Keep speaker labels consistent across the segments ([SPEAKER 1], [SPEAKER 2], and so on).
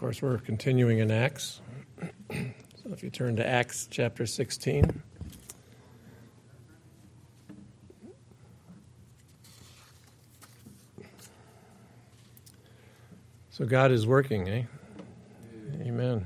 [SPEAKER 1] course, we're continuing in Acts. So if you turn to Acts chapter 16. So God is working, eh? Amen.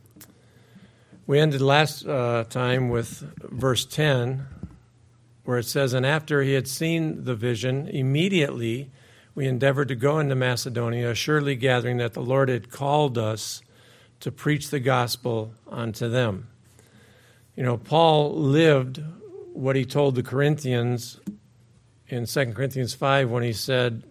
[SPEAKER 1] We ended last time with verse 10, where it says, "And after he had seen the vision, immediately we endeavored to go into Macedonia, assuredly gathering that the Lord had called us to preach the gospel unto them." You know, Paul lived what he told the Corinthians in 2 Corinthians 5 when he said,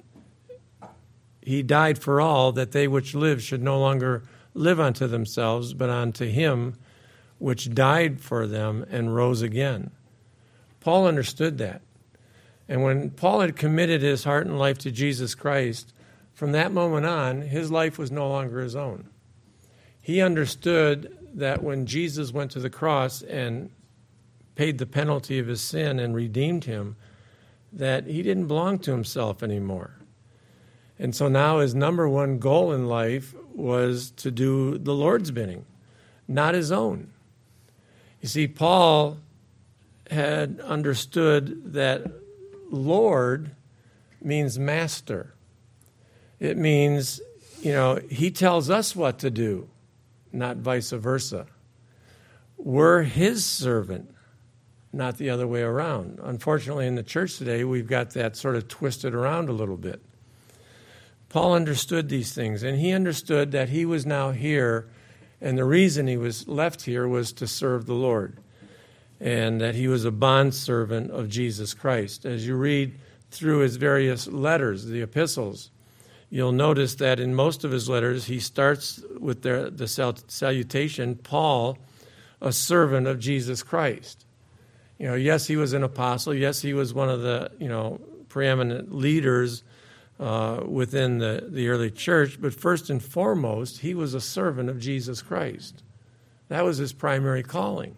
[SPEAKER 1] "He died for all, that they which live should no longer live unto themselves, but unto him which died for them and rose again." Paul understood that. And when Paul had committed his heart and life to Jesus Christ, from that moment on, his life was no longer his own. He understood that when Jesus went to the cross and paid the penalty of his sin and redeemed him, that he didn't belong to himself anymore. And so now his number one goal in life was to do the Lord's bidding, not his own. You see, Paul had understood that Lord means master. It means, he tells us what to do, not vice versa. We're his servant, not the other way around. Unfortunately, in the church today, we've got that sort of twisted around a little bit. Paul understood these things, and he understood that he was now here, and the reason he was left here was to serve the Lord, and that he was a bondservant of Jesus Christ. As you read through his various letters, the epistles, you'll notice that in most of his letters, he starts with the salutation, Paul, a servant of Jesus Christ. Yes, he was an apostle. Yes, he was one of the, preeminent leaders within the early church. But first and foremost, he was a servant of Jesus Christ. That was his primary calling.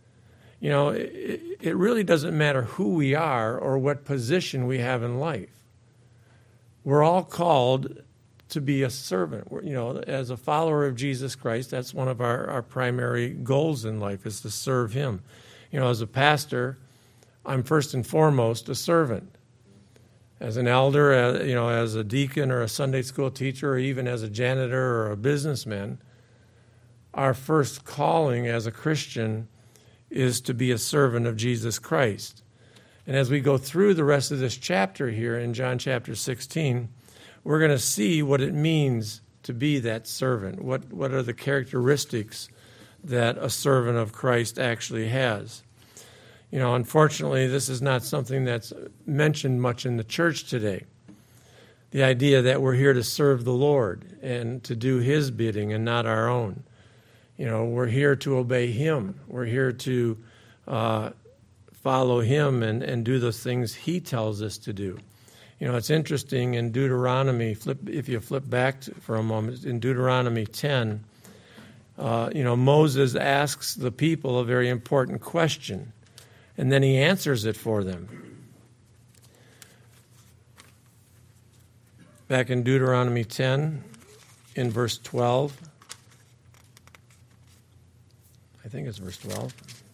[SPEAKER 1] It really doesn't matter who we are or what position we have in life. We're all called to be a servant. As a follower of Jesus Christ, that's one of our primary goals in life, is to serve him. As a pastor, I'm first and foremost a servant. As an elder, as a deacon or a Sunday school teacher, or even as a janitor or a businessman, our first calling as a Christian is to be a servant of Jesus Christ. And as we go through the rest of this chapter here in John chapter 16, we're going to see what it means to be that servant. What are the characteristics that a servant of Christ actually has? Unfortunately, this is not something that's mentioned much in the church today. The idea that we're here to serve the Lord and to do his bidding and not our own. We're here to obey him. We're here to follow him and do those things he tells us to do. It's interesting in Deuteronomy, if you flip back for a moment, in Deuteronomy 10, Moses asks the people a very important question, and then he answers it for them. Back in Deuteronomy 10, in verse 12, I think it's verse 12.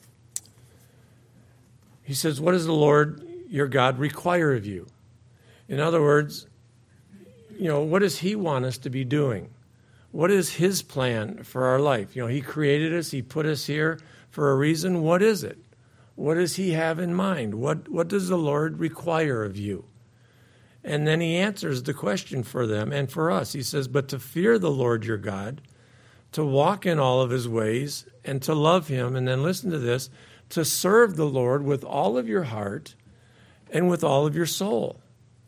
[SPEAKER 1] He says, "What does the Lord your God require of you?" In other words, what does he want us to be doing? What is his plan for our life? He created us. He put us here for a reason. What is it? What does he have in mind? What does the Lord require of you? And then he answers the question for them and for us. He says, "But to fear the Lord your God, to walk in all of his ways, and to love him," and then listen to this, "to serve the Lord with all of your heart and with all of your soul."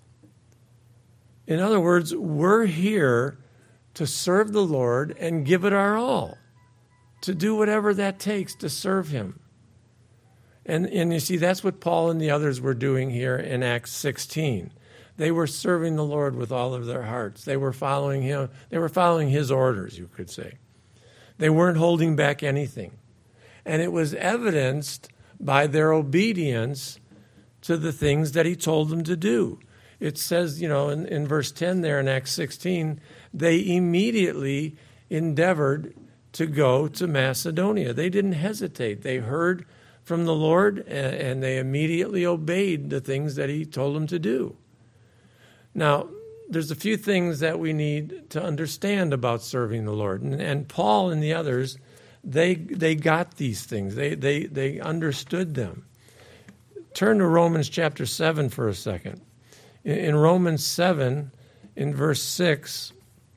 [SPEAKER 1] In other words, we're here to serve the Lord and give it our all, to do whatever that takes to serve him. And you see, that's what Paul and the others were doing here in Acts 16. They were serving the Lord with all of their hearts. They were following him. They were following his orders, you could say. They weren't holding back anything. And it was evidenced by their obedience to the things that he told them to do. It says, in verse 10 there in Acts 16, they immediately endeavored to go to Macedonia. They didn't hesitate. They heard from the Lord, and they immediately obeyed the things that he told them to do. Now, there's a few things that we need to understand about serving the Lord. And Paul and the others, they got these things. They understood them. Turn to Romans chapter 7 for a second. In Romans 7, in verse 6,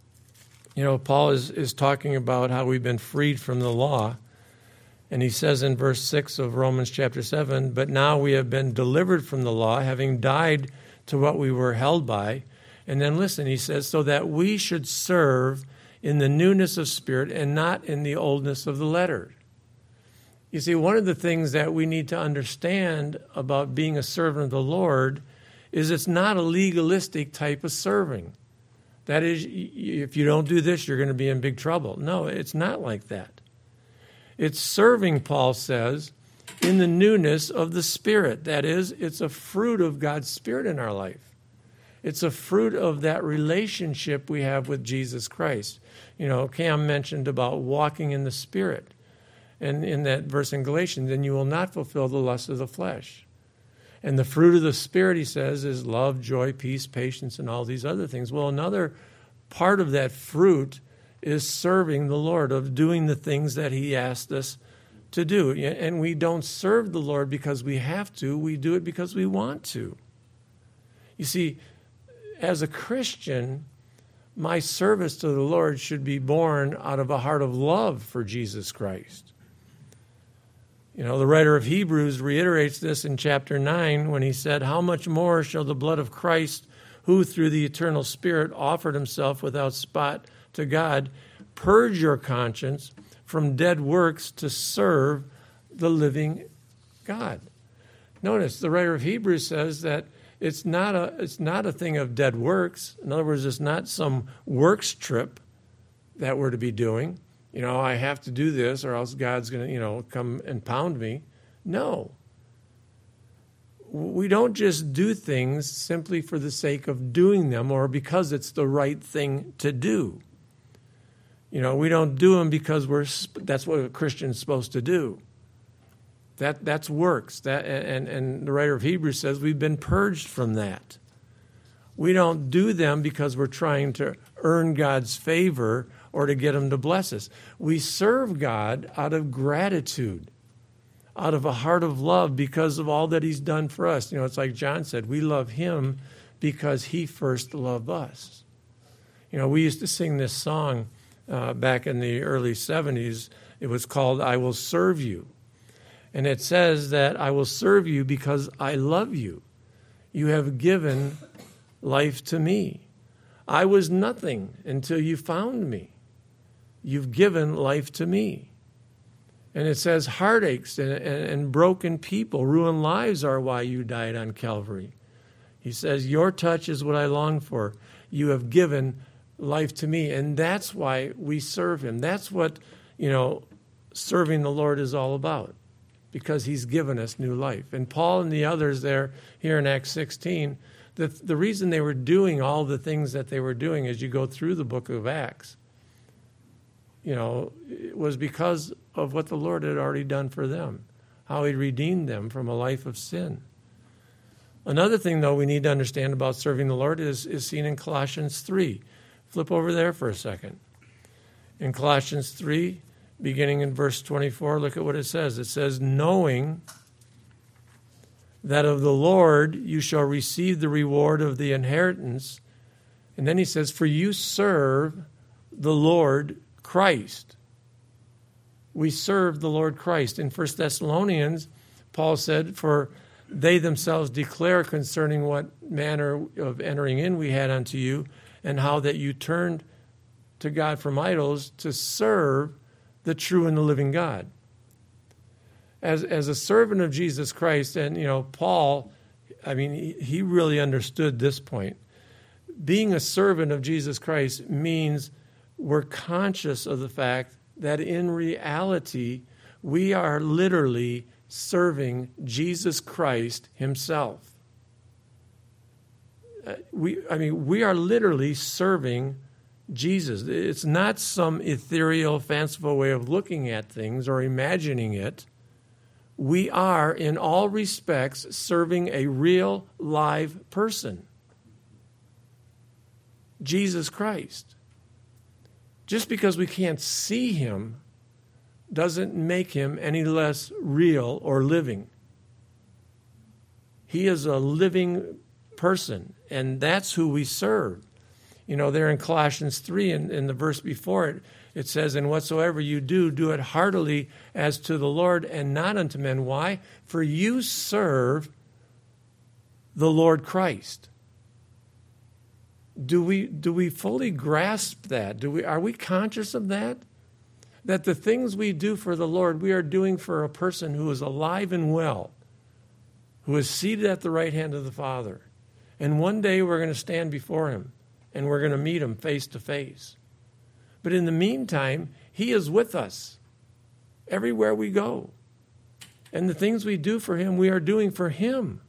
[SPEAKER 1] Paul is talking about how we've been freed from the law. And he says in verse 6 of Romans chapter 7, "But now we have been delivered from the law, having died to what we were held by." And then listen, he says, "So that we should serve in the newness of spirit and not in the oldness of the letter." You see, one of the things that we need to understand about being a servant of the Lord is it's not a legalistic type of serving. That is, if you don't do this, you're going to be in big trouble. No, it's not like that. It's serving, Paul says, in the newness of the Spirit. That is, it's a fruit of God's Spirit in our life. It's a fruit of that relationship we have with Jesus Christ. Cam mentioned about walking in the Spirit. And in that verse in Galatians, "Then you will not fulfill the lust of the flesh." And the fruit of the Spirit, he says, is love, joy, peace, patience, and all these other things. Well, another part of that fruit is serving the Lord, of doing the things that he asked us to do. And we don't serve the Lord because we have to. We do it because we want to. You see, as a Christian, my service to the Lord should be born out of a heart of love for Jesus Christ. The writer of Hebrews reiterates this in chapter 9 when he said, "How much more shall the blood of Christ, who through the eternal Spirit offered himself without spot to God, purge your conscience from dead works to serve the living God." Notice the writer of Hebrews says that it's not a thing of dead works. In other words, it's not some works trip that we're to be doing. I have to do this or else God's going to, come and pound me. No. We don't just do things simply for the sake of doing them or because it's the right thing to do. We don't do them because that's what a Christian's supposed to do. That's works. And the writer of Hebrews says we've been purged from that. We don't do them because we're trying to earn God's favor or to get him to bless us. We serve God out of gratitude, out of a heart of love because of all that he's done for us. It's like John said, we love him because he first loved us. We used to sing this song back in the early 70s. It was called "I Will Serve You." And it says that I will serve you because I love you. You have given life to me. I was nothing until you found me. You've given life to me. And it says heartaches and broken people, ruined lives are why you died on Calvary. He says, your touch is what I long for. You have given life to me. And that's why we serve him. That's what, serving the Lord is all about. Because he's given us new life. And Paul and the others there, here in Acts 16, the reason they were doing all the things that they were doing as you go through the book of Acts, it was because of what the Lord had already done for them, how he redeemed them from a life of sin. Another thing, though, we need to understand about serving the Lord is seen in Colossians 3. Flip over there for a second. In Colossians 3, beginning in verse 24, look at what it says. It says, "Knowing that of the Lord you shall receive the reward of the inheritance." And then he says, "For you serve the Lord Christ." We serve the Lord Christ. In 1 Thessalonians, Paul said, "For they themselves declare concerning what manner of entering in we had unto you, and how that you turned to God from idols to serve the true and the living God." As a servant of Jesus Christ, and Paul, he really understood this point. Being a servant of Jesus Christ means we're conscious of the fact that in reality we are literally serving Jesus Christ himself. We are literally serving Jesus. It's not some ethereal, fanciful way of looking at things or imagining it. We are, in all respects, serving a real, live person. Jesus Christ. Just because we can't see him doesn't make him any less real or living. He is a living person, and that's who we serve. You know, there in Colossians 3, in the verse before it, it says, "And whatsoever you do, do it heartily as to the Lord and not unto men." Why? For you serve the Lord Christ. Do we fully grasp that? Are we conscious of that? That the things we do for the Lord, we are doing for a person who is alive and well, who is seated at the right hand of the Father. And one day we're going to stand before him, and we're going to meet him face to face. But in the meantime, he is with us everywhere we go. And the things we do for him, we are doing for him,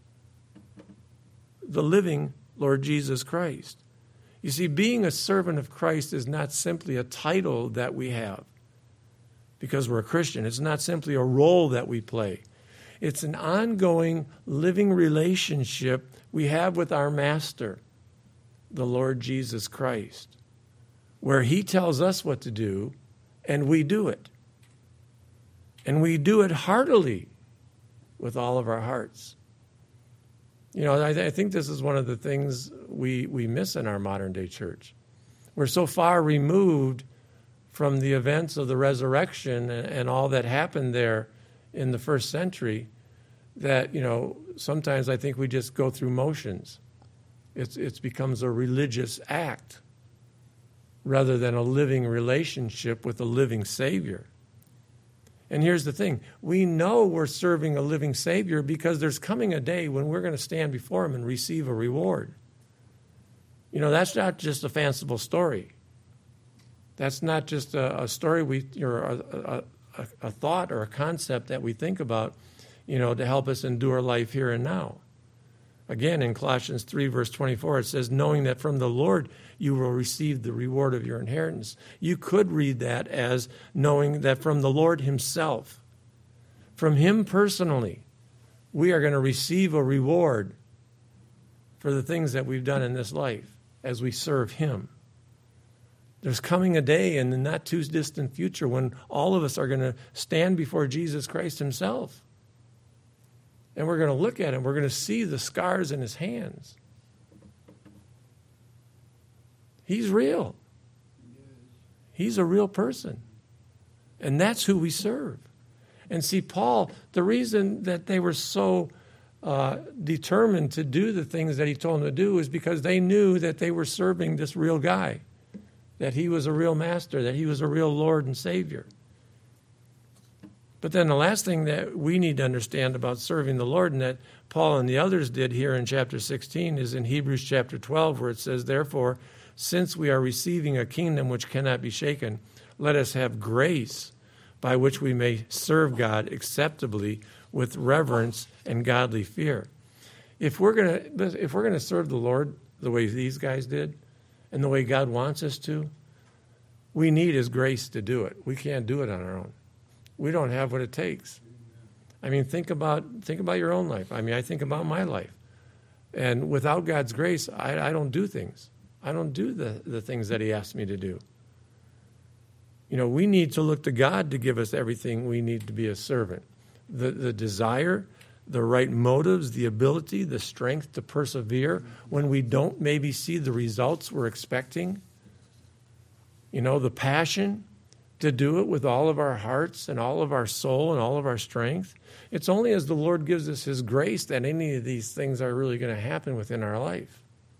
[SPEAKER 1] the living Lord Jesus Christ. You see, being a servant of Christ is not simply a title that we have because we're a Christian. It's not simply a role that we play. It's an ongoing, living relationship we have with our Master, the Lord Jesus Christ, where he tells us what to do, and we do it. And we do it heartily with all of our hearts. You know, I think this is one of the things we miss in our modern-day church. We're so far removed from the events of the resurrection and all that happened there in the first century that, you know, sometimes I think we just go through motions. It becomes a religious act rather than a living relationship with a living Savior. And here's the thing. We know we're serving a living Savior because there's coming a day when we're going to stand before him and receive a reward. You know, that's not just a fanciful story. That's not just a story or a thought or a concept that we think about, you know, to help us endure life here and now. Again, in Colossians 3, verse 24, it says, "Knowing that from the Lord you will receive the reward of your inheritance." You could read that as knowing that from the Lord himself, from him personally, we are going to receive a reward for the things that we've done in this life as we serve him. There's coming a day in the not too distant future when all of us are going to stand before Jesus Christ himself. And we're going to look at him. We're going to see the scars in his hands. He's real. He's a real person. And that's who we serve. And see, Paul, the reason that they were so determined to do the things that he told them to do is because they knew that they were serving this real guy, that he was a real master, that he was a real Lord and Savior. But then the last thing that we need to understand about serving the Lord, and that Paul and the others did here in chapter 16, is in Hebrews chapter 12, where it says, "Therefore, since we are receiving a kingdom which cannot be shaken, let us have grace by which we may serve God acceptably with reverence and godly fear." If we're going to serve the Lord the way these guys did, and the way God wants us to, we need his grace to do it. We can't do it on our own. We don't have what it takes. I mean, think about your own life. I mean, I think about my life. And without God's grace, I don't do things. I don't do the things that he asked me to do. You know, we need to look to God to give us everything we need to be a servant. The desire, the right motives, the ability, the strength to persevere when we don't maybe see the results we're expecting. You know, the passion to do it with all of our hearts and all of our soul and all of our strength. It's only as the Lord gives us his grace that any of these things are really going to happen within our life.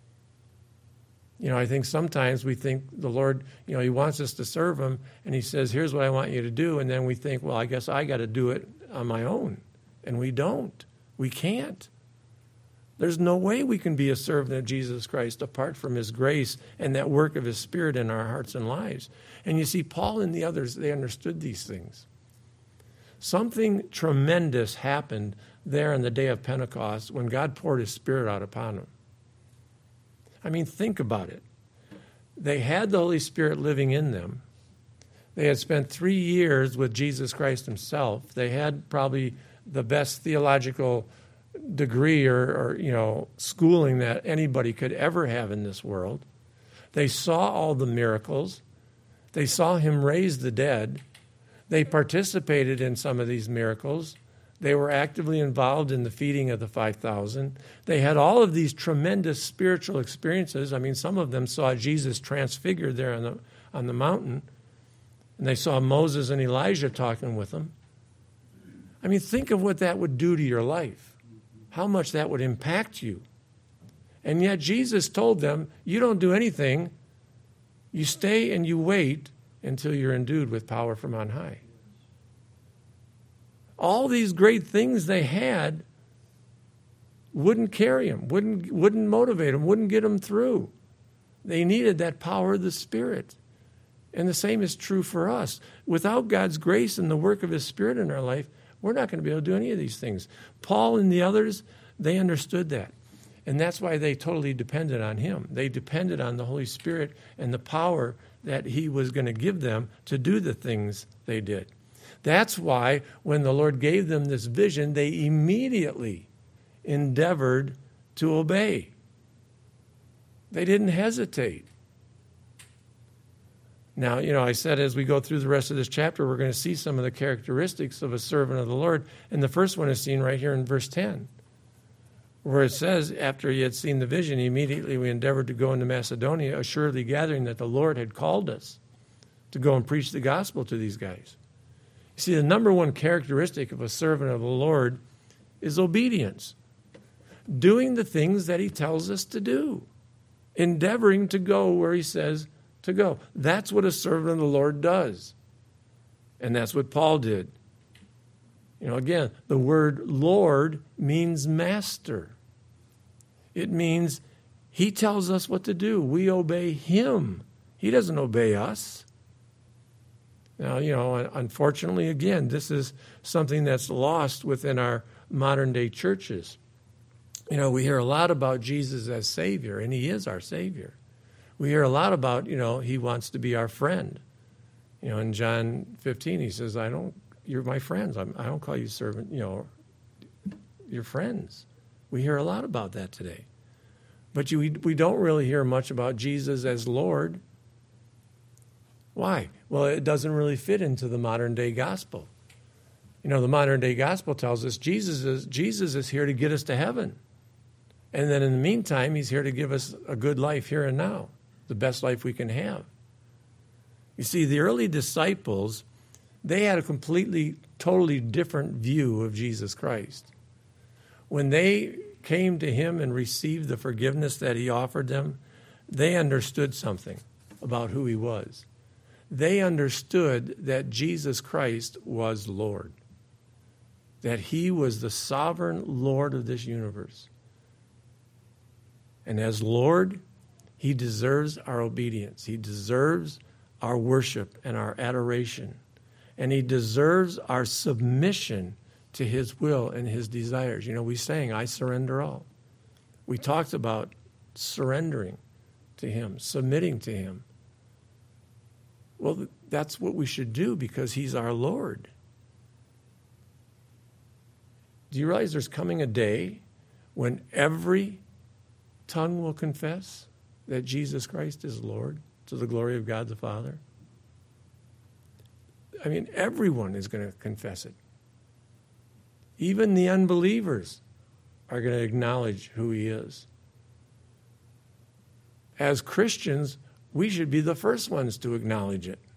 [SPEAKER 1] You know, I think sometimes we think the Lord, you know, he wants us to serve him, and he says, "Here's what I want you to do," and then we think, well, I guess I got to do it on my own. And we don't. We can't. There's no way we can be a servant of Jesus Christ apart from his grace and that work of his Spirit in our hearts and lives. And you see, Paul and the others, they understood these things. Something tremendous happened there on the day of Pentecost when God poured his Spirit out upon them. I mean, think about it. they had the Holy Spirit living in them. They had spent 3 years with Jesus Christ himself. They had probably the best theological degree or schooling that anybody could ever have in this world. They saw all the miracles. They saw him raise the dead. They participated in some of these miracles. They were actively involved in the feeding of the 5,000. They had all of these tremendous spiritual experiences. I mean, some of them saw Jesus transfigured there on the mountain, and they saw Moses and Elijah talking with him. I mean, think of what that would do to your life, how much that would impact you. And yet Jesus told them, you don't do anything. You stay and you wait until you're endued with power from on high. All these great things they had wouldn't carry them, wouldn't motivate them, wouldn't get them through. They needed that power of the Spirit. And the same is true for us. Without God's grace and the work of his Spirit in our life, we're not going to be able to do any of these things. Paul and the others, they understood that. And that's why they totally depended on him. They depended on the Holy Spirit and the power that he was going to give them to do the things they did. That's why when the Lord gave them this vision, they immediately endeavored to obey. They didn't hesitate. Now, I said as we go through the rest of this chapter, we're going to see some of the characteristics of a servant of the Lord. And the first one is seen right here in verse 10, where it says, after he had seen the vision, immediately we endeavored to go into Macedonia, assuredly gathering that the Lord had called us to go and preach the gospel to these guys. You see, the number one characteristic of a servant of the Lord is obedience. Doing the things that he tells us to do. Endeavoring to go where he says to go. That's what a servant of the Lord does. And that's what Paul did. Again, the word Lord means master. It means he tells us what to do. We obey him. He doesn't obey us. Now, unfortunately, again, this is something that's lost within our modern day churches. We hear a lot about Jesus as Savior, and he is our Savior. We hear a lot about, he wants to be our friend. In John 15, he says, you're my friends. I don't call you servant, you're friends. We hear a lot about that today. But we don't really hear much about Jesus as Lord. Why? Well, it doesn't really fit into the modern day gospel. The modern day gospel tells us Jesus is here to get us to heaven. And then in the meantime, he's here to give us a good life here and now, the best life we can have. You see, the early disciples, they had a totally different view of Jesus Christ. When they came to him and received the forgiveness that he offered them, they understood something about who he was. They understood that Jesus Christ was Lord, that he was the sovereign Lord of this universe. And as Lord, he deserves our obedience. He deserves our worship and our adoration. And he deserves our submission to his will and his desires. We sang, I surrender all. We talked about surrendering to him, submitting to him. Well, that's what we should do because he's our Lord. Do you realize there's coming a day when every tongue will confess that Jesus Christ is Lord to the glory of God the Father? I mean, everyone is going to confess it. Even the unbelievers are going to acknowledge who he is. As Christians, we should be the first ones to acknowledge it.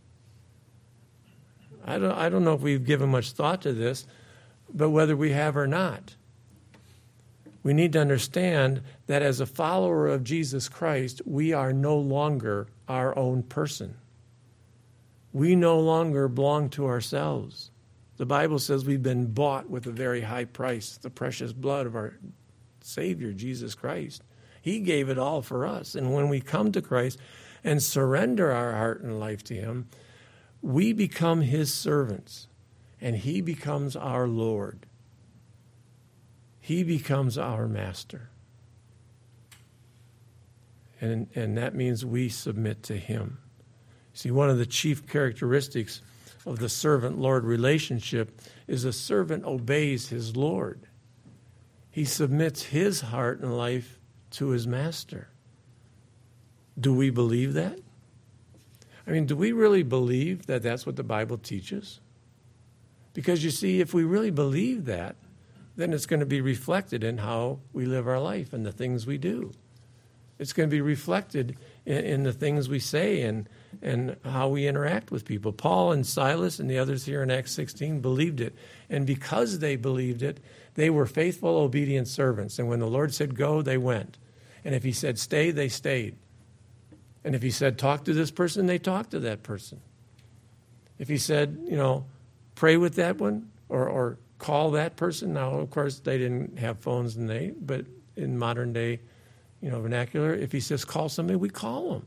[SPEAKER 1] I don't know if we've given much thought to this, but whether we have or not, we need to understand that as a follower of Jesus Christ, we are no longer our own person. We no longer belong to ourselves. The Bible says we've been bought with a very high price, the precious blood of our Savior, Jesus Christ. He gave it all for us. And when we come to Christ and surrender our heart and life to him, we become his servants, and he becomes our Lord. He becomes our master. And that means we submit to him. See, one of the chief characteristics of the servant-Lord relationship is a servant obeys his Lord. He submits his heart and life to his master. Do we believe that? I mean, do we really believe that that's what the Bible teaches? Because you see, if we really believe that, then it's going to be reflected in how we live our life and the things we do. It's going to be reflected in the things we say and how we interact with people. Paul and Silas and the others here in Acts 16 believed it. And because they believed it, they were faithful, obedient servants. And when the Lord said go, they went. And if he said stay, they stayed. And if he said talk to this person, they talked to that person. If he said, pray with that one or call that person. Now, of course, they didn't have phones but in modern day, vernacular, if he says call somebody, we call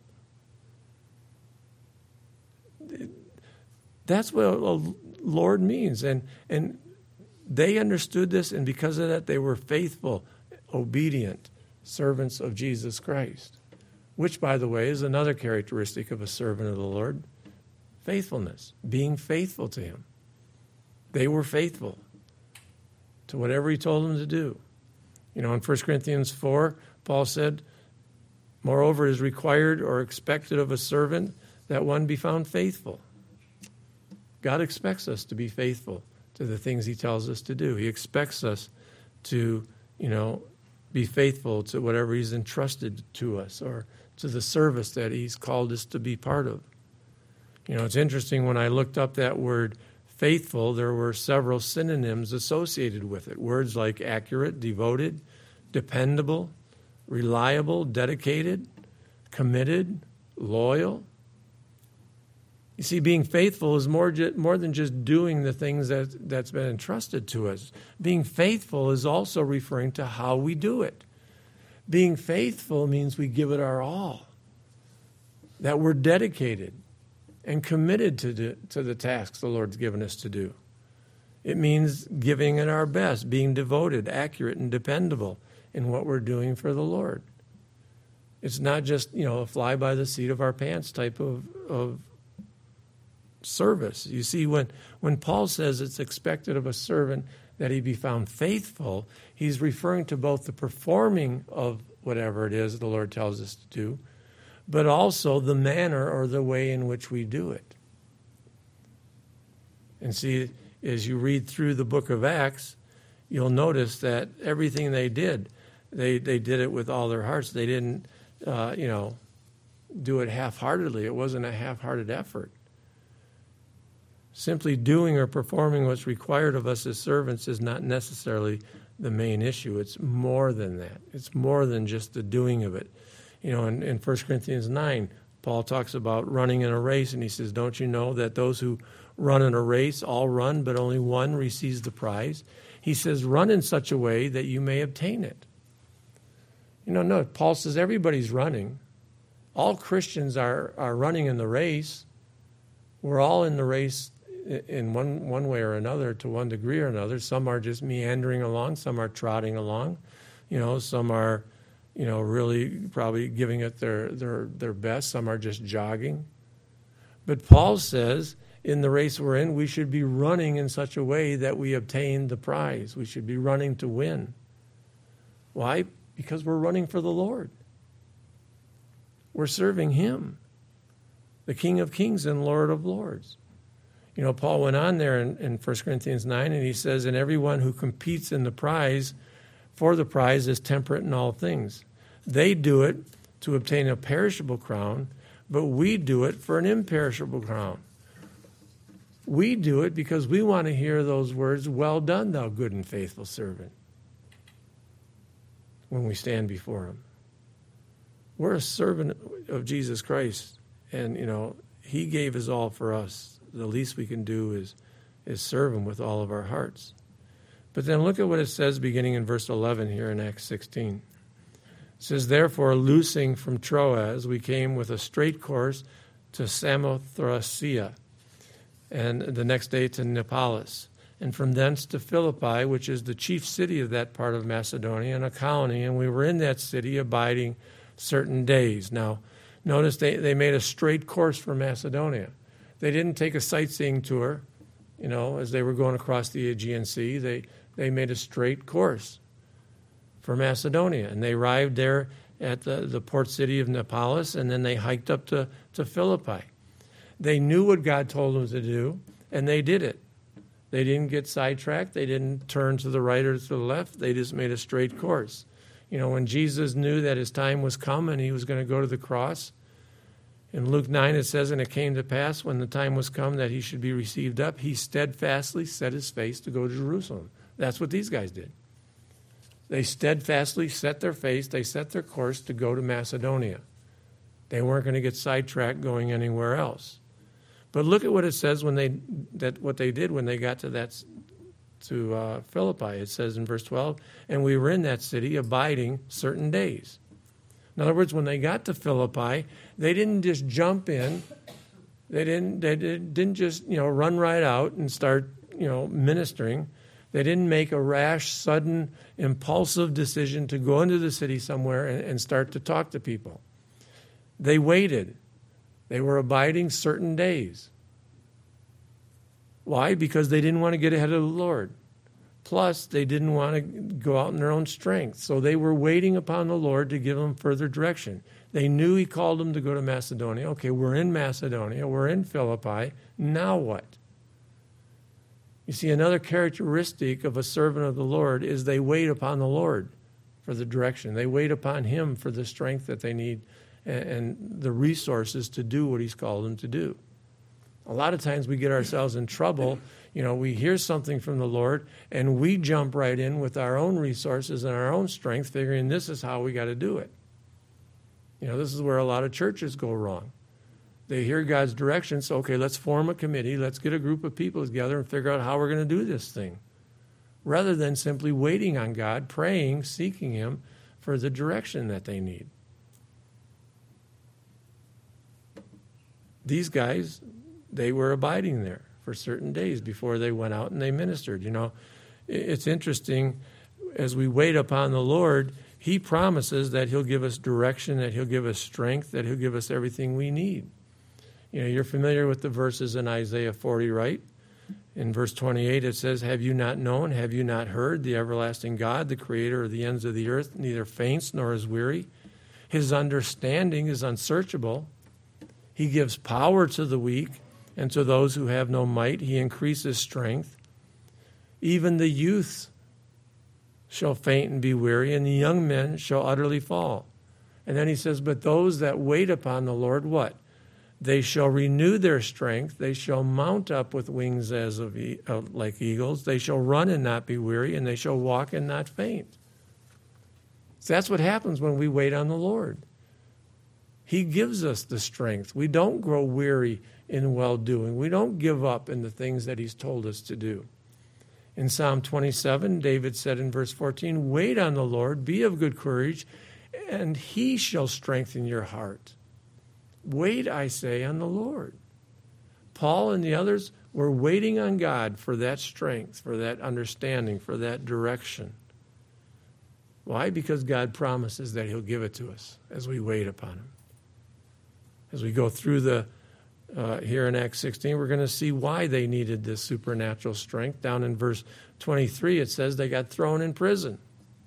[SPEAKER 1] them. That's what a Lord means. And they understood this, and because of that, they were faithful, obedient servants of Jesus Christ, which, by the way, is another characteristic of a servant of the Lord, faithfulness, being faithful to him. They were faithful to whatever he told them to do. In 1 Corinthians 4, Paul said, moreover, it is required or expected of a servant that one be found faithful. God expects us to be faithful to the things he tells us to do. He expects us to, be faithful to whatever he's entrusted to us or to the service that he's called us to be part of. It's interesting, when I looked up that word faithful, there were several synonyms associated with it. Words like accurate, devoted, dependable, reliable, dedicated, committed, loyal. You see, being faithful is more than just doing the things that's been entrusted to us. Being faithful is also referring to how we do it. Being faithful means we give it our all, that we're dedicated and committed to the tasks the Lord's given us to do. It means giving it our best, being devoted, accurate, and dependable in what we're doing for the Lord. It's not just, a fly by the seat of our pants type of service. You see, when Paul says it's expected of a servant that he be found faithful, he's referring to both the performing of whatever it is the Lord tells us to do, but also the manner or the way in which we do it. And see, as you read through the book of Acts, you'll notice that everything they did did it with all their hearts. They didn't, do it half-heartedly. It wasn't a half-hearted effort. Simply doing or performing what's required of us as servants is not necessarily the main issue. It's more than that. It's more than just the doing of it. In 1 Corinthians 9, Paul talks about running in a race, and he says, don't you know that those who run in a race all run, but only one receives the prize? He says, run in such a way that you may obtain it. No, Paul says everybody's running. All Christians are running in the race. We're all in the race in one way or another, to one degree or another. Some are just meandering along. Some are trotting along. Some are, really probably giving it their best. Some are just jogging. But Paul says, in the race we're in, we should be running in such a way that we obtain the prize. We should be running to win. Why? Because we're running for the Lord. We're serving him, the King of Kings and Lord of Lords. Paul went on there in 1 Corinthians 9, and he says, and everyone who competes in the prize, for the prize, is temperate in all things. They do it to obtain a perishable crown, but we do it for an imperishable crown. We do it because we want to hear those words, well done, thou good and faithful servant, when we stand before him. We're a servant of Jesus Christ, and, he gave his all for us. The least we can do is serve him with all of our hearts. But then look at what it says beginning in verse 11 here in Acts 16. It says, therefore, loosing from Troas, we came with a straight course to Samothracia, and the next day to Neapolis, and from thence to Philippi, which is the chief city of that part of Macedonia, and a colony, and we were in that city abiding certain days. Now, notice they made a straight course for Macedonia. They didn't take a sightseeing tour, as they were going across the Aegean Sea. They made a straight course for Macedonia, and they arrived there at the port city of Neapolis, and then they hiked up to Philippi. They knew what God told them to do, and they did it. They didn't get sidetracked. They didn't turn to the right or to the left. They just made a straight course. When Jesus knew that his time was come and he was going to go to the cross, in Luke 9 it says, and it came to pass when the time was come that he should be received up, he steadfastly set his face to go to Jerusalem. That's what these guys did. They steadfastly set their face, they set their course to go to Macedonia. They weren't going to get sidetracked going anywhere else. But look at what it says what they did when they got to Philippi. It says in verse 12, and we were in that city abiding certain days. In other words, when they got to Philippi, they didn't just jump in. They didn't just run right out and start ministering. They didn't make a rash, sudden, impulsive decision to go into the city somewhere and start to talk to people. They waited. They were abiding certain days. Why? Because they didn't want to get ahead of the Lord. Plus, they didn't want to go out in their own strength. So they were waiting upon the Lord to give them further direction. They knew he called them to go to Macedonia. Okay, we're in Macedonia. We're in Philippi. Now what? You see, another characteristic of a servant of the Lord is they wait upon the Lord for the direction. They wait upon him for the strength that they need and the resources to do what he's called them to do. A lot of times we get ourselves in trouble. We hear something from the Lord, and we jump right in with our own resources and our own strength, figuring this is how we got to do it. This is where a lot of churches go wrong. They hear God's direction, so, okay, let's form a committee. Let's get a group of people together and figure out how we're going to do this thing, rather than simply waiting on God, praying, seeking him for the direction that they need. These guys, they were abiding there for certain days before they went out and they ministered. It's interesting, as we wait upon the Lord, he promises that he'll give us direction, that he'll give us strength, that he'll give us everything we need. You're familiar with the verses in Isaiah 40, right? In verse 28, it says, have you not known, have you not heard, the everlasting God, the creator of the ends of the earth, neither faints nor is weary. His understanding is unsearchable. He gives power to the weak, and to those who have no might, he increases strength. Even the youth shall faint and be weary, and the young men shall utterly fall. And then he says, but those that wait upon the Lord, what? They shall renew their strength. They shall mount up with wings as of like eagles. They shall run and not be weary, and they shall walk and not faint. So that's what happens when we wait on the Lord. He gives us the strength. We don't grow weary in well-doing. We don't give up in the things that he's told us to do. In Psalm 27, David said in verse 14, wait on the Lord, be of good courage, and he shall strengthen your heart. Wait, I say, on the Lord. Paul and the others were waiting on God for that strength, for that understanding, for that direction. Why? Because God promises that he'll give it to us as we wait upon him. As we go through here in Acts 16, we're going to see why they needed this supernatural strength. Down in verse 23, it says they got thrown in prison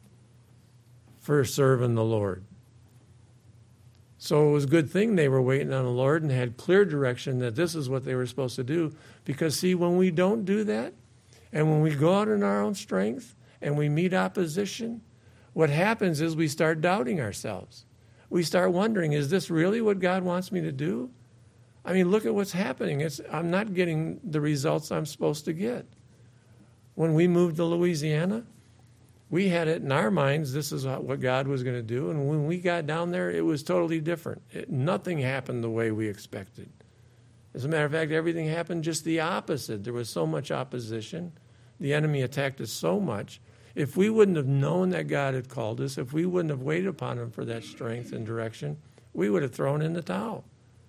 [SPEAKER 1] for serving the Lord. So it was a good thing they were waiting on the Lord and had clear direction that this is what they were supposed to do. Because, see, when we don't do that, and when we go out in our own strength, and we meet opposition, what happens is we start doubting ourselves. We start wondering, is this really what God wants me to do? I mean, look at what's happening. I'm not getting the results I'm supposed to get. When we moved to Louisiana, we had it in our minds, this is what God was going to do. And when we got down there, it was totally different. Nothing happened the way we expected. As a matter of fact, everything happened just the opposite. There was so much opposition. The enemy attacked us so much. If we wouldn't have known that God had called us, if we wouldn't have waited upon him for that strength and direction, we would have thrown in the towel.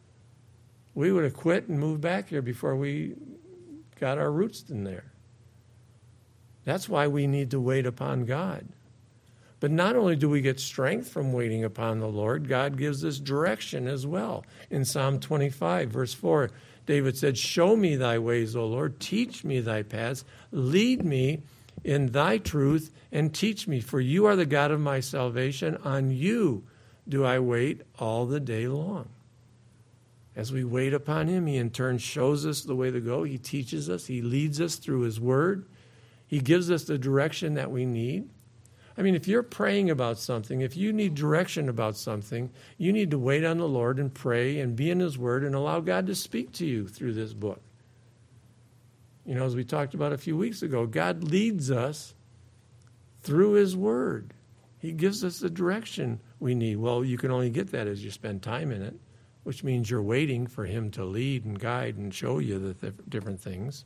[SPEAKER 1] We would have quit and moved back here before we got our roots in there. That's why we need to wait upon God. But not only do we get strength from waiting upon the Lord, God gives us direction as well. In Psalm 25, verse 4, David said, "Show me thy ways, O Lord. Teach me thy paths. Lead me in thy truth and teach me. For you are the God of my salvation. On you do I wait all the day long." As we wait upon him, he in turn shows us the way to go. He teaches us. He leads us through his word. He gives us the direction that we need. I mean, if you're praying about something, if you need direction about something, you need to wait on the Lord and pray and be in his word and allow God to speak to you through this book. You know, as we talked about a few weeks ago, God leads us through his word. He gives us the direction we need. Well, you can only get that as you spend time in it, which means you're waiting for him to lead and guide and show you the different things.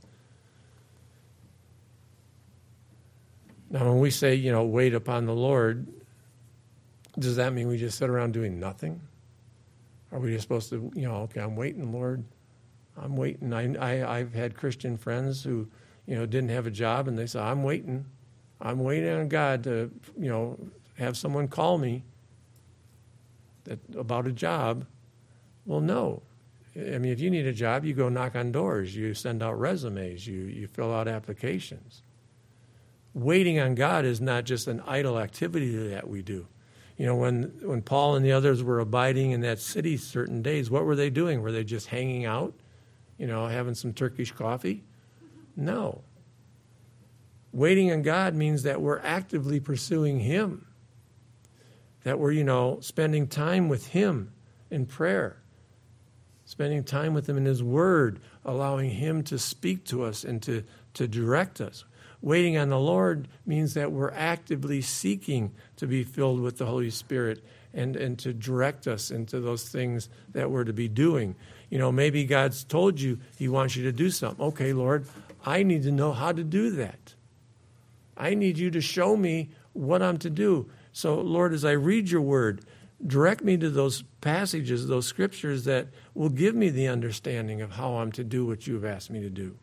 [SPEAKER 1] Now, when we say, you know, wait upon the Lord, does that mean we just sit around doing nothing? Are we just supposed to, you know, okay, I'm waiting, Lord. I'm waiting. I've had Christian friends who, you know, didn't have a job, and they say, I'm waiting. I'm waiting on God to, you know, have someone call me about a job. Well, no. I mean, if you need a job, you go knock on doors. You send out resumes. You fill out applications. Waiting on God is not just an idle activity that we do. You know, when Paul and the others were abiding in that city certain days, what were they doing? Were they just hanging out, you know, having some Turkish coffee? No. Waiting on God means that we're actively pursuing him, that we're, you know, spending time with him in prayer, spending time with him in his word, allowing him to speak to us and to direct us. Waiting on the Lord means that we're actively seeking to be filled with the Holy Spirit and to direct us into those things that we're to be doing. You know, maybe God's told you he wants you to do something. Okay, Lord, I need to know how to do that. I need you to show me what I'm to do. So, Lord, as I read your word, direct me to those passages, those scriptures that will give me the understanding of how I'm to do what you've asked me to do.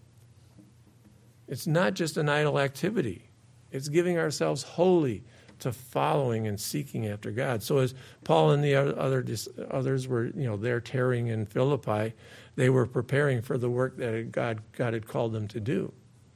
[SPEAKER 1] It's not just an idle activity. It's giving ourselves wholly to following and seeking after God. So as Paul and the others were, you know, there tarrying in Philippi, they were preparing for the work that God had called them to do.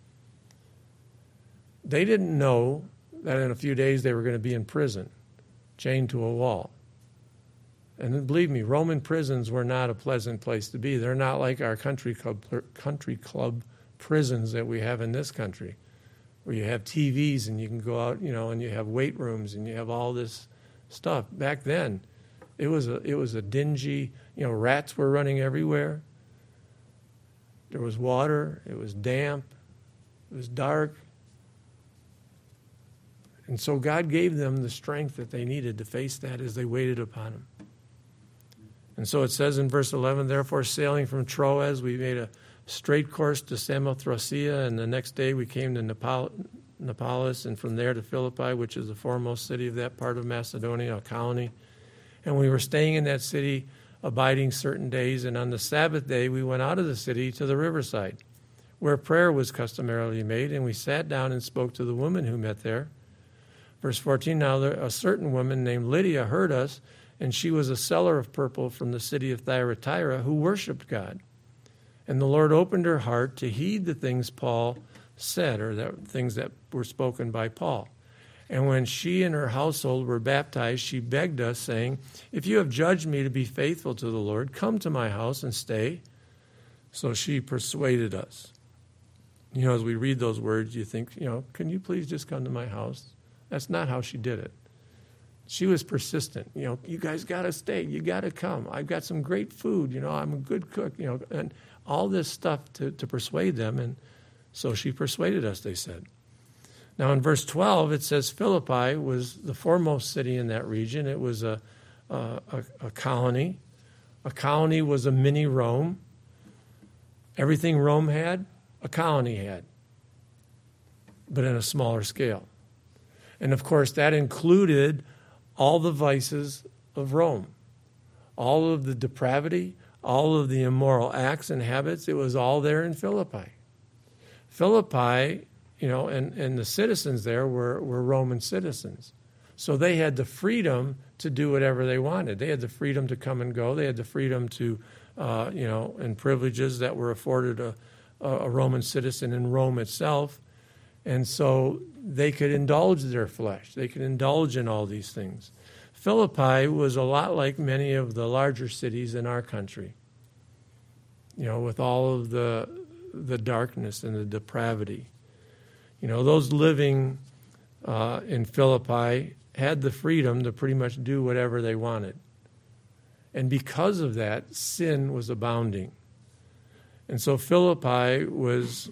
[SPEAKER 1] They didn't know that in a few days they were going to be in prison, chained to a wall. And believe me, Roman prisons were not a pleasant place to be. They're not like our country club prisons that we have in this country, where you have TVs and you can go out, you know, and you have weight rooms and you have all this stuff. Back then, it was a dingy, you know, rats were running everywhere. There was water. It was damp. It was dark. And so God gave them the strength that they needed to face that as they waited upon him. And so it says in verse 11, therefore, sailing from Troas, we made a straight course to Samothracia, and the next day we came to Neapolis, and from there to Philippi, which is the foremost city of that part of Macedonia, a colony. And we were staying in that city, abiding certain days, and on the Sabbath day we went out of the city to the riverside, where prayer was customarily made, and we sat down and spoke to the women who met there. Verse 14, now a certain woman named Lydia heard us, and she was a seller of purple from the city of Thyatira who worshipped God. And the Lord opened her heart to heed the things Paul said, or the things that were spoken by Paul. And when she and her household were baptized, she begged us, saying, if you have judged me to be faithful to the Lord, come to my house and stay. So she persuaded us. You know, as we read those words, you think, you know, can you please just come to my house? That's not how she did it. She was persistent. You know, you guys got to stay. You got to come. I've got some great food. You know, I'm a good cook. You know, and all this stuff to persuade them. And so she persuaded us, they said. Now in verse 12, it says Philippi was the foremost city in that region. It was a colony. A colony was a mini Rome. Everything Rome had, a colony had, but in a smaller scale. And of course, that included all the vices of Rome, all of the depravity, all of the immoral acts and habits. It was all there in Philippi. Philippi, you know, and the citizens there were Roman citizens. So they had the freedom to do whatever they wanted. They had the freedom to come and go. They had the freedom to, and privileges that were afforded a Roman citizen in Rome itself. And so they could indulge their flesh. They could indulge in all these things. Philippi was a lot like many of the larger cities in our country, with all of the darkness and the depravity. Those living in Philippi had the freedom to pretty much do whatever they wanted. And because of that, sin was abounding. And so Philippi was,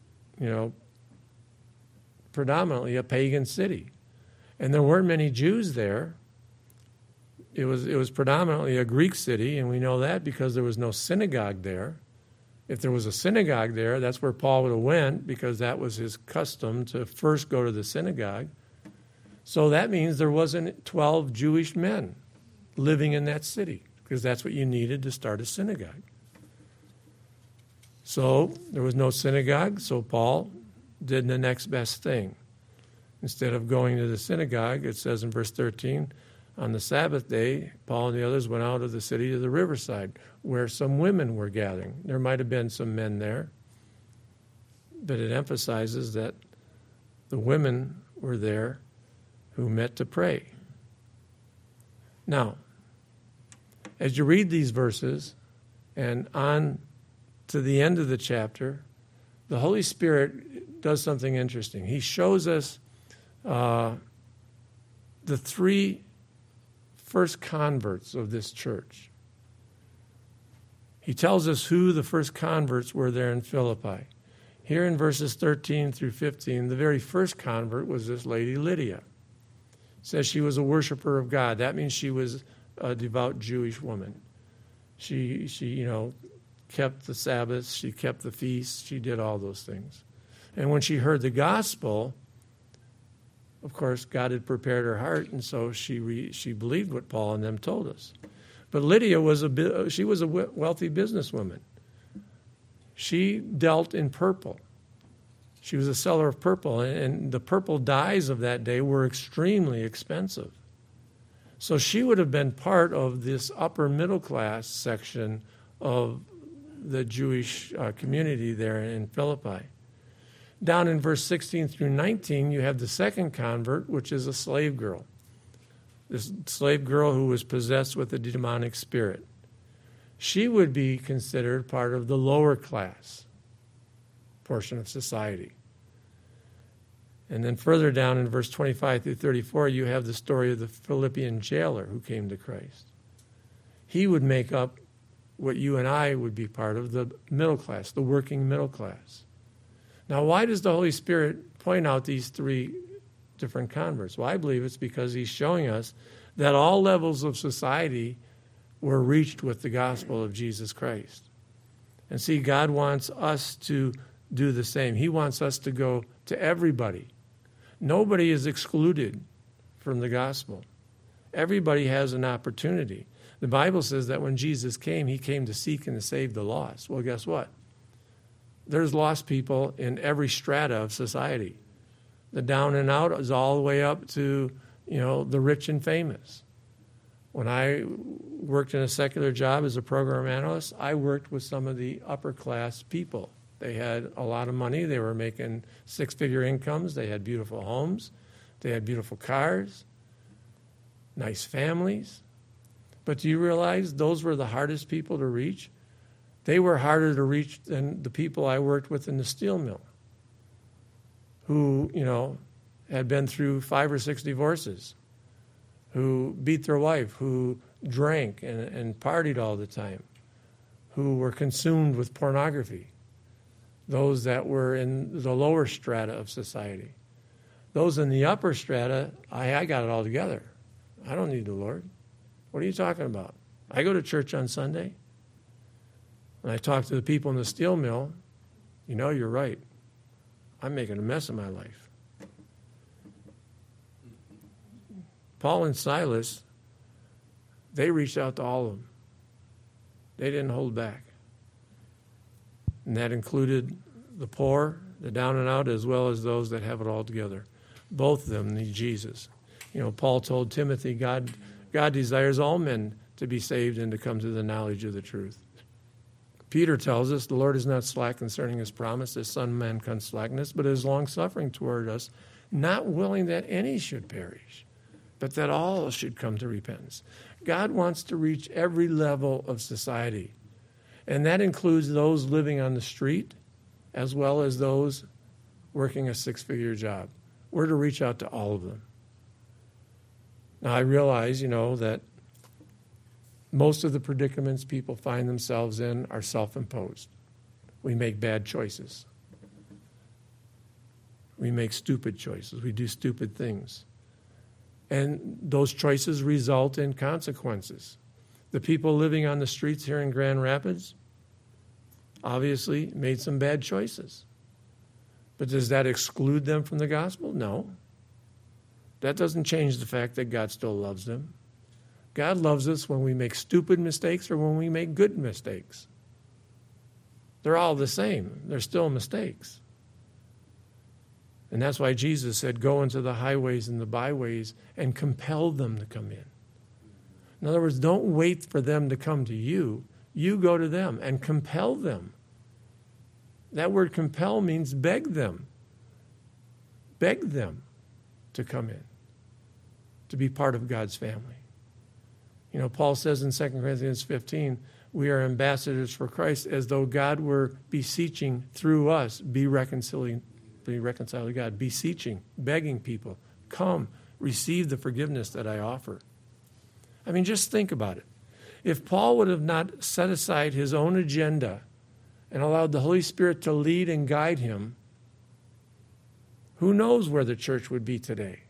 [SPEAKER 1] predominantly a pagan city. And there weren't many Jews there. It was predominantly a Greek city, and we know that because there was no synagogue there. If there was a synagogue there, that's where Paul would have went, because that was his custom to first go to the synagogue. So that means there wasn't 12 Jewish men living in that city, because that's what you needed to start a synagogue. So there was no synagogue, so Paul did the next best thing. Instead of going to the synagogue, it says in verse 13, on the Sabbath day, Paul and the others went out of the city to the riverside, where some women were gathering. There might have been some men there, but it emphasizes that the women were there who met to pray. Now, as you read these verses and on to the end of the chapter, the Holy Spirit does something interesting. He shows us the three first converts of this church. He tells us who the first converts were there in Philippi. Here in verses 13 through 15, the very first convert was this lady Lydia. It says she was a worshiper of God. That means she was a devout Jewish woman. She kept the Sabbaths, she kept the feasts, she did all those things. And when she heard the gospel, of course, God had prepared her heart, and so she believed what Paul and them told us. But Lydia was a wealthy businesswoman. She dealt in purple. She was a seller of purple, and the purple dyes of that day were extremely expensive. So she would have been part of this upper middle class section of the Jewish community there in Philippi. Down in verse 16 through 19, you have the second convert, which is a slave girl. This slave girl who was possessed with a demonic spirit. She would be considered part of the lower class portion of society. And then further down in verse 25 through 34, you have the story of the Philippian jailer who came to Christ. He would make up what you and I would be part of, the middle class, the working middle class. Now, why does the Holy Spirit point out these three different converts? Well, I believe it's because he's showing us that all levels of society were reached with the gospel of Jesus Christ. And see, God wants us to do the same. He wants us to go to everybody. Nobody is excluded from the gospel. Everybody has an opportunity. The Bible says that when Jesus came, he came to seek and to save the lost. Well, guess what? There's lost people in every strata of society. The down and out is all the way up to, the rich and famous. When I worked in a secular job as a program analyst, I worked with some of the upper class people. They had a lot of money. They were making six-figure incomes. They had beautiful homes. They had beautiful cars, nice families. But do you realize those were the hardest people to reach? They were harder to reach than the people I worked with in the steel mill who, had been through 5 or 6 divorces, who beat their wife, who drank and partied all the time, who were consumed with pornography, those that were in the lower strata of society. Those in the upper strata, I got it all together. I don't need the Lord. What are you talking about? I go to church on Sunday. When I talk to the people in the steel mill, you're right. I'm making a mess of my life. Paul and Silas, they reached out to all of them. They didn't hold back. And that included the poor, the down and out, as well as those that have it all together. Both of them need Jesus. Paul told Timothy, God desires all men to be saved and to come to the knowledge of the truth. Peter tells us the Lord is not slack concerning his promise, as some men can slackness, but is long-suffering toward us, not willing that any should perish, but that all should come to repentance. God wants to reach every level of society, and that includes those living on the street as well as those working a six-figure job. We're to reach out to all of them. Now, I realize, that most of the predicaments people find themselves in are self-imposed. We make bad choices. We make stupid choices. We do stupid things. And those choices result in consequences. The people living on the streets here in Grand Rapids obviously made some bad choices. But does that exclude them from the gospel? No. That doesn't change the fact that God still loves them. God loves us when we make stupid mistakes or when we make good mistakes. They're all the same. They're still mistakes. And that's why Jesus said, go into the highways and the byways and compel them to come in. In other words, don't wait for them to come to you. You go to them and compel them. That word compel means beg them. Beg them to come in, to be part of God's family. Paul says in 2 Corinthians 15, we are ambassadors for Christ as though God were beseeching through us, be reconciled to God, beseeching, begging people, come, receive the forgiveness that I offer. I mean, just think about it. If Paul would have not set aside his own agenda and allowed the Holy Spirit to lead and guide him, who knows where the church would be today?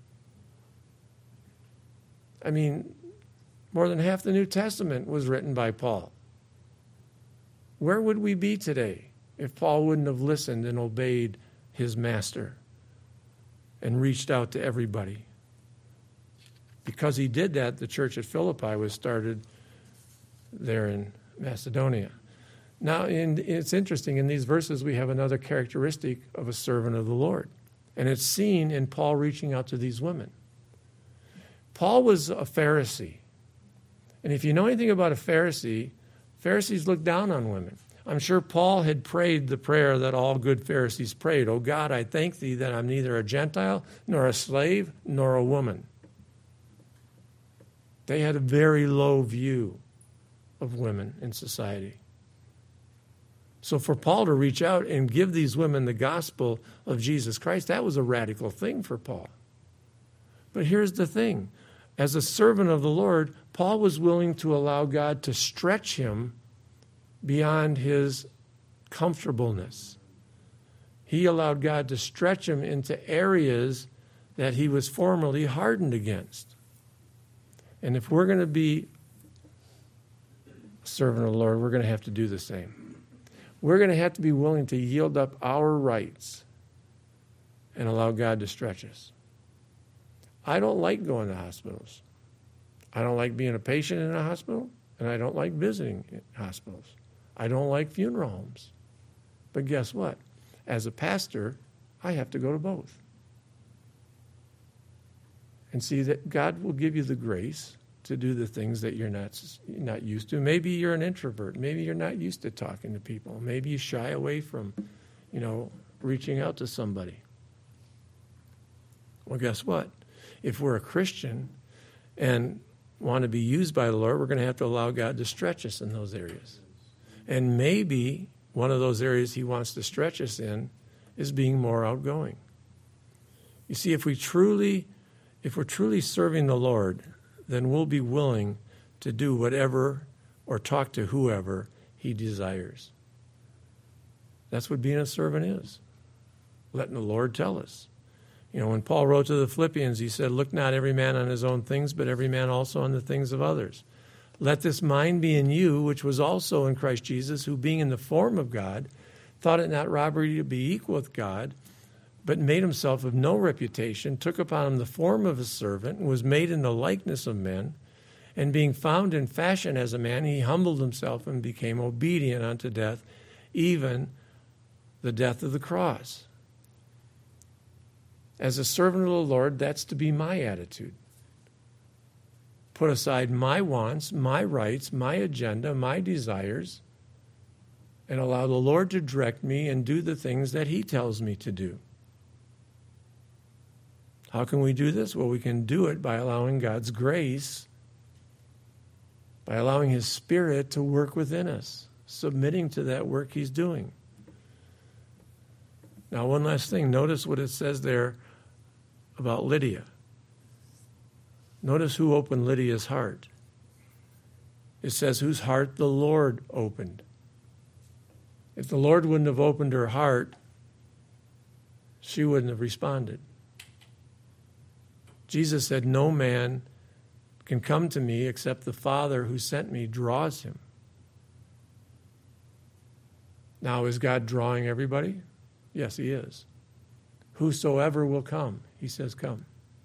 [SPEAKER 1] I mean, more than half the New Testament was written by Paul. Where would we be today if Paul wouldn't have listened and obeyed his master and reached out to everybody? Because he did that, the church at Philippi was started there in Macedonia. Now, it's interesting, in these verses we have another characteristic of a servant of the Lord. And it's seen in Paul reaching out to these women. Paul was a Pharisee. And if you know anything about a Pharisee, Pharisees look down on women. I'm sure Paul had prayed the prayer that all good Pharisees prayed. Oh God, I thank thee that I'm neither a Gentile, nor a slave, nor a woman. They had a very low view of women in society. So for Paul to reach out and give these women the gospel of Jesus Christ, that was a radical thing for Paul. But here's the thing. As a servant of the Lord, Paul was willing to allow God to stretch him beyond his comfortableness. He allowed God to stretch him into areas that he was formerly hardened against. And if we're going to be a servant of the Lord, we're going to have to do the same. We're going to have to be willing to yield up our rights and allow God to stretch us. I don't like going to hospitals. I don't like being a patient in a hospital, and I don't like visiting hospitals. I don't like funeral homes. But guess what? As a pastor, I have to go to both. And see that God will give you the grace to do the things that you're not used to. Maybe you're an introvert. Maybe you're not used to talking to people. Maybe you shy away from, reaching out to somebody. Well, guess what? If we're a Christian and want to be used by the Lord, we're going to have to allow God to stretch us in those areas. And maybe one of those areas he wants to stretch us in is being more outgoing. You see, if we're truly serving the Lord, then we'll be willing to do whatever or talk to whoever he desires. That's what being a servant is, letting the Lord tell us. When Paul wrote to the Philippians, he said, look not every man on his own things, but every man also on the things of others. Let this mind be in you, which was also in Christ Jesus, who being in the form of God, thought it not robbery to be equal with God, but made himself of no reputation, took upon him the form of a servant, and was made in the likeness of men. And being found in fashion as a man, he humbled himself and became obedient unto death, even the death of the cross. As a servant of the Lord, that's to be my attitude. Put aside my wants, my rights, my agenda, my desires, and allow the Lord to direct me and do the things that He tells me to do. How can we do this? Well, we can do it by allowing God's grace, by allowing His Spirit to work within us, submitting to that work He's doing. Now, one last thing. Notice what it says there about Lydia. Notice who opened Lydia's heart. It says whose heart the Lord opened. If the Lord wouldn't have opened her heart, she wouldn't have responded. Jesus said, no man can come to me except the Father who sent me draws him. Now, is God drawing everybody? Yes, He is. Whosoever will come, He says, come.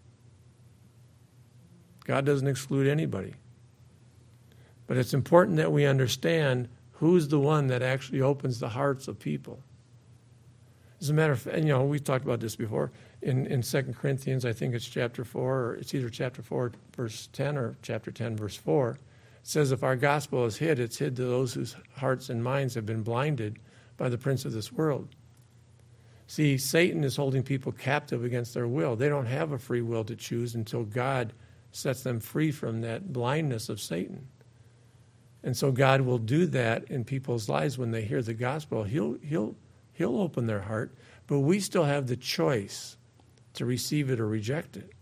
[SPEAKER 1] God doesn't exclude anybody. But it's important that we understand who's the one that actually opens the hearts of people. As a matter of fact, we talked about this before. In 2 Corinthians, I think it's chapter 4, or it's either chapter 4, verse 10, or chapter 10, verse 4. It says, if our gospel is hid, it's hid to those whose hearts and minds have been blinded by the prince of this world. See, Satan is holding people captive against their will. They don't have a free will to choose until God sets them free from that blindness of Satan. And so God will do that in people's lives when they hear the gospel. He'll open their heart, but we still have the choice to receive it or reject it.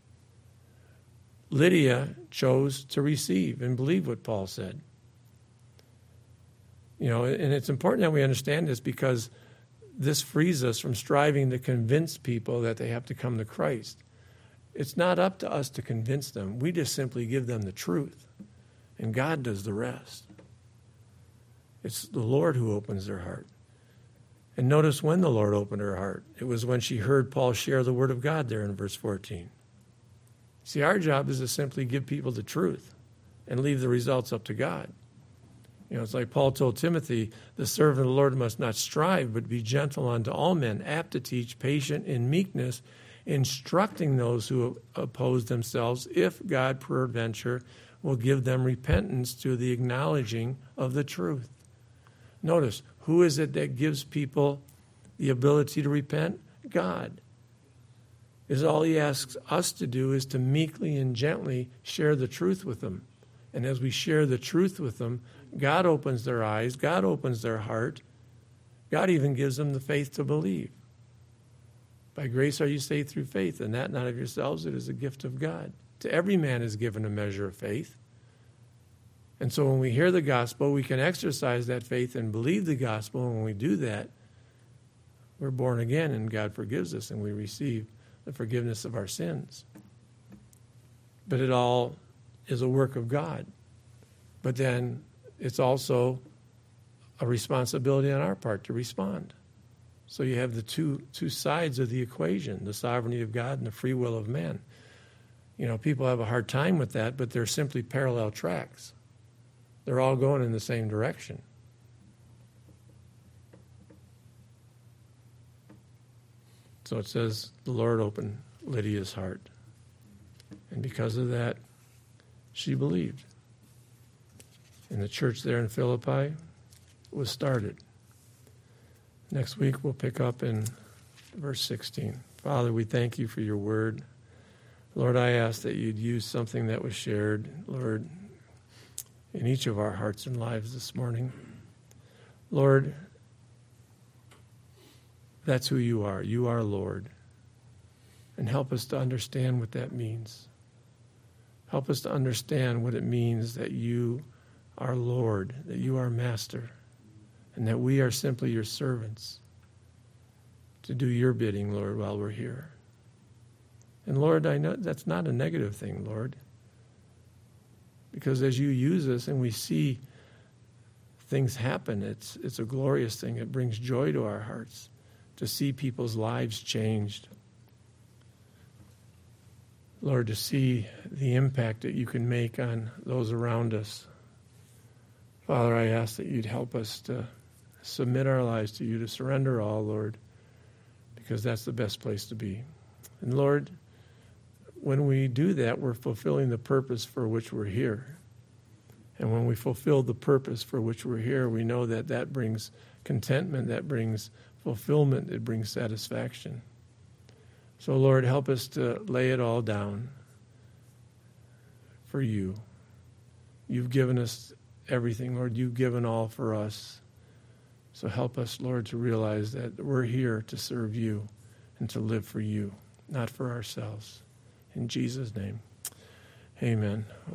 [SPEAKER 1] Lydia chose to receive and believe what Paul said. And it's important that we understand this because this frees us from striving to convince people that they have to come to Christ. It's not up to us to convince them. We just simply give them the truth, and God does the rest. It's the Lord who opens their heart. And notice when the Lord opened her heart. It was when she heard Paul share the word of God there in verse 14. See, our job is to simply give people the truth and leave the results up to God. It's like Paul told Timothy, the servant of the Lord must not strive, but be gentle unto all men, apt to teach, patient in meekness, instructing those who oppose themselves, if God peradventure will give them repentance to the acknowledging of the truth. Notice, who is it that gives people the ability to repent? God. Is all He asks us to do is to meekly and gently share the truth with them. And as we share the truth with them, God opens their eyes, God opens their heart, God even gives them the faith to believe. By grace are you saved through faith, and that not of yourselves, it is a gift of God. To every man is given a measure of faith. And so when we hear the gospel, we can exercise that faith and believe the gospel. And when we do that, we're born again, and God forgives us, and we receive the forgiveness of our sins. But it all is a work of God. But then it's also a responsibility on our part to respond. So you have the two sides of the equation, the sovereignty of God and the free will of man. People have a hard time with that, but they're simply parallel tracks. They're all going in the same direction. So it says the Lord opened Lydia's heart. And because of that, she believed. And the church there in Philippi was started. Next week we'll pick up in verse 16. Father, we thank you for your word. Lord, I ask that you'd use something that was shared, Lord, in each of our hearts and lives this morning. Lord, that's who you are. You are Lord. And help us to understand what that means. Help us to understand what it means that you are Lord, that you are Master, and that we are simply your servants to do your bidding, Lord, while we're here. And Lord, I know that's not a negative thing, Lord, because as you use us and we see things happen, it's a glorious thing. It brings joy to our hearts to see people's lives changed. Lord, to see the impact that you can make on those around us. Father, I ask that you'd help us to submit our lives to you, to surrender all, Lord, because that's the best place to be. And Lord, when we do that, we're fulfilling the purpose for which we're here. And when we fulfill the purpose for which we're here, we know that that brings contentment, that brings fulfillment, it brings satisfaction. So, Lord, help us to lay it all down for you. You've given us everything, Lord. You've given all for us. So help us, Lord, to realize that we're here to serve you and to live for you, not for ourselves. In Jesus' name, amen.